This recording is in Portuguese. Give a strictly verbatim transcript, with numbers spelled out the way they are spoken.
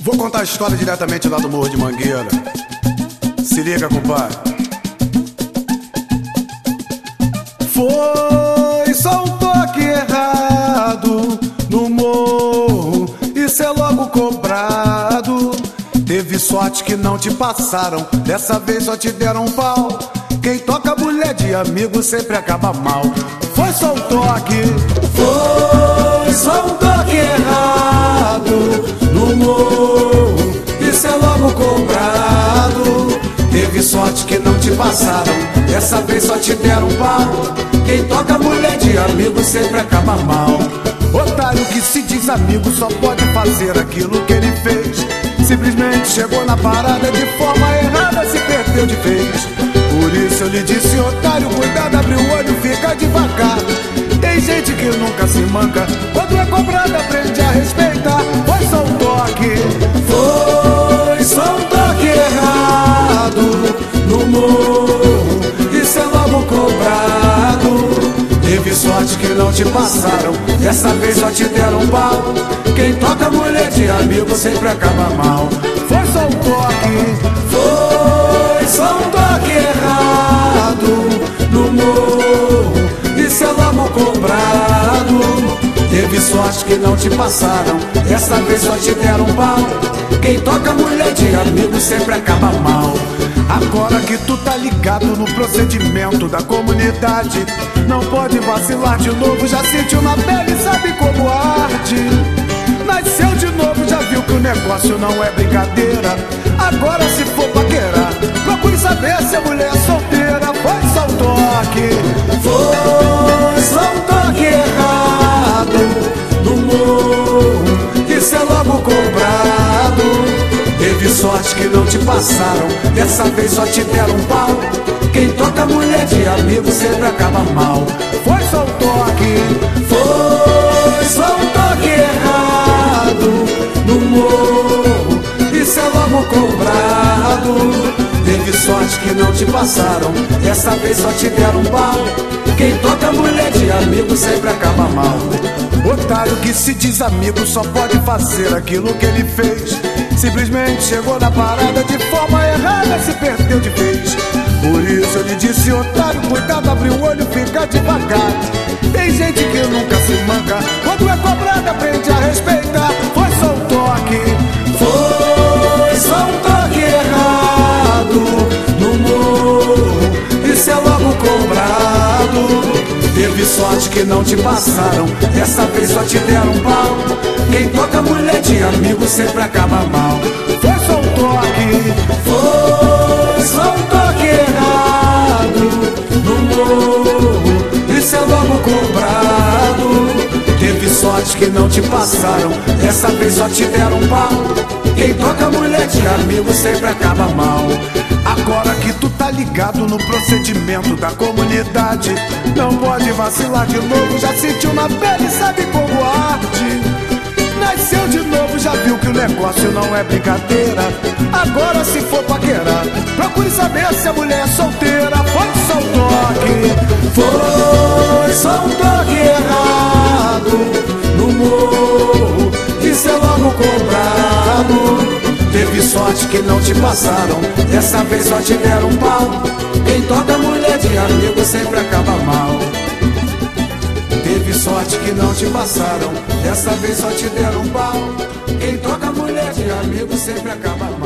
Vou contar a história diretamente lá do Morro de Mangueira. Se liga, compadre. Foi só um toque errado no morro, isso é logo cobrado. Teve sorte que não te passaram, dessa vez só te deram um pau. Quem toca mulher de amigo sempre acaba mal. Foi só um toque, foi só um toque errado no morro, isso é logo cobrado. Teve sorte que não te passaram, dessa vez só te deram um pau. Quem toca mulher de amigo sempre acaba mal. Otário que se diz amigo só pode fazer aquilo que ele fez. Simplesmente chegou na parada de forma errada, se perdeu de vez. Por isso eu lhe disse, otário, cuidado, abre o olho, fica devagar. Tem gente que nunca se manca, quando é cobrado aprende a respeitar. Foi só um toque, foi só um toque errado no morro, isso é logo cobrado. Teve sorte que não te passaram, dessa vez só te deram um pau. Quem toca mulher de amigo sempre acaba mal. Foi só um toque, foi só um toque errado no morro, isso é logo cobrado. Teve sorte que não te passaram, dessa vez só te deram um pau. Quem toca mulher de amigo sempre acaba mal. Agora que tu tá ligado no procedimento da comunidade, não pode vacilar de novo, já sentiu na pele, sabe como arde. Nasceu de novo, já viu que o negócio não é brincadeira. Agora se for paquerar, procure saber se a mulher é solteira. Foi só um toque, foi só um toque errado no morro, isso é logo cobrado. Teve sorte que não te passaram, dessa vez só te deram um pau. Quem toca mulher de amigo sempre acaba mal. Foi só um toque, foi só um toque errado no morro, isso é logo cobrado. Teve sorte que não te passaram, dessa vez só te deram um pau. Quem toca mulher de amigo sempre acaba mal. Otário que se diz amigo só pode fazer aquilo que ele fez. Simplesmente chegou na parada de forma errada, se perdeu de vez. Por isso eu lhe disse, otário, cuidado, abre o olho, fica devagar. Tem gente que nunca se manca, quando é cobrado aprende a respeitar. Foi só um toque, foi só um toque errado no morro, isso é logo cobrado. Teve sorte que não te passaram, dessa vez só te deram um pau. Quem toca mulher de amigo sempre acaba mal. Foi só um toque, foi só um toque errado no morro, isso é logo cobrado. Teve sorte que não te passaram, dessa vez só te deram um pau. Quem toca mulher de amigo sempre acaba mal. Agora que tu tá ligado no procedimento da comunidade, não pode vacilar de novo, já sentiu na pele, sabe como arde. Nasceu de novo, já viu que o negócio não é brincadeira. Agora se for paquerar, procure saber se a mulher é solteira. Foi só um toque, foi só um toque errado no morro, isso é logo cobrado. Teve sorte que não te passaram, dessa vez só te deram um pau. Quem toca mulher de amigo sempre acaba mal. Teve sorte que não te passaram, dessa vez só te deram um pau. Quem toca mulher de amigo sempre acaba mal.